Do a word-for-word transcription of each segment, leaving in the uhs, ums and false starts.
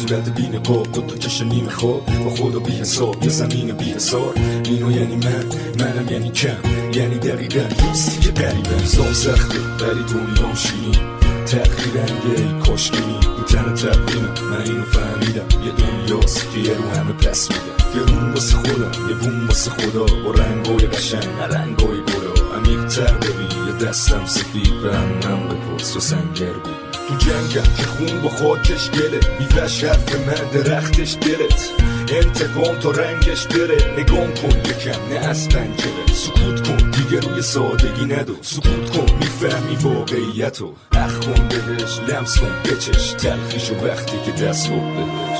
صورت بی نقاب، دو تا چشم نیمه خواب، با خدا بی حساب، یه زمین بی حسار. اینو یعنی من، منم یعنی کم، یعنی دقیقا نیستی که قریبه. زام سخته ولی دنیام شیرین، تقریرنگه ای کاشکینی رو تن تقویمه. من اینو فهمیدم یه دنیاست که یه رو همه پس میدم، یه روم واسه خودم، یه بوم واسه خدا، با رنگای قشنگ نه رنگای گلا. عمیق‌تر ببین یه دستم سفید، به همونم بپرس و سنگر ببین. تو جنگم که خون با خاکش گله، میوش حرف من درختش دلت. انتقام تا رنگش بره، نگام کن یکم نه از پنجره. سکوت کن دیگه روی سادگی ندو، سکوت کن میفهمی واقعیتو. اخ کن بهش، لمس کن بچش تلخیشو وقتی که دست رو بهش.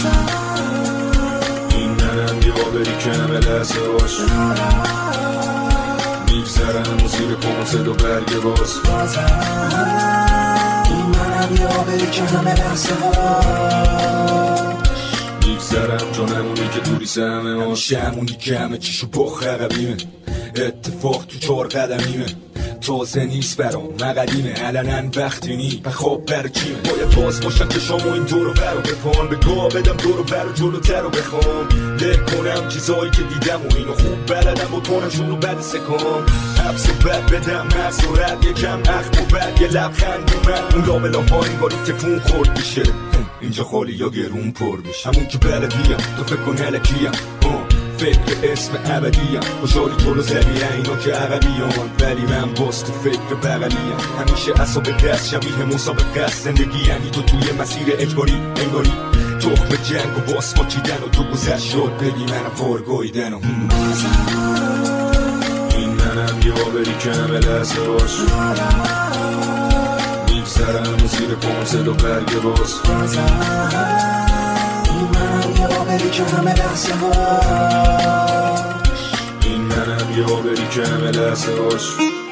این منم یه آبری که همه لحظه باش، میگذرم زیر کنسد و برگ باز. این منم یه آبری که همه لحظه باش، میگذرم جا نمونی که دوری سهمه همیشه همونی که همه چیشو بخ رقبیمه. اتفاق تو چار قدمیمه، تازه نیست برام مقدیمه. علنن وقتی نی بخواب بر چیمه، باید باز باشم که شما این دورو برو بپان. به گاه بدم دورو برو جلوتر رو بخوام، له کنم چیزایی که دیدم و اینو خوب بلدم بکنم شروع بد سکام. حبس و بد بدم مغز و رد یکم اخم و بد یه لبخند من. اون لابلا پایین باری تکون خورد میشه، اینجا خالی یا گرون پر میشه. همون که بلدیم تو فکر کن علکیم، فکر اسم ابدیم. خوشحالی تو رو زدی اینا که عقبیان، ولی من باز تو فکر بغلیم. همیشه اصاب دست شبیه مسابقه است زندگی، یعنی تو توی مسیر اجباری انگاری. تخم جنگ و باس ماچیدن و تو گذشت شد بگی منم فارگاییدن و این منم یه آبری که همه لحظه باش، میگذرم زیر کنسد و برگ باز. این منم یه آبری که همه لحظه باش، این منم یه آبری که همه لحظه باش.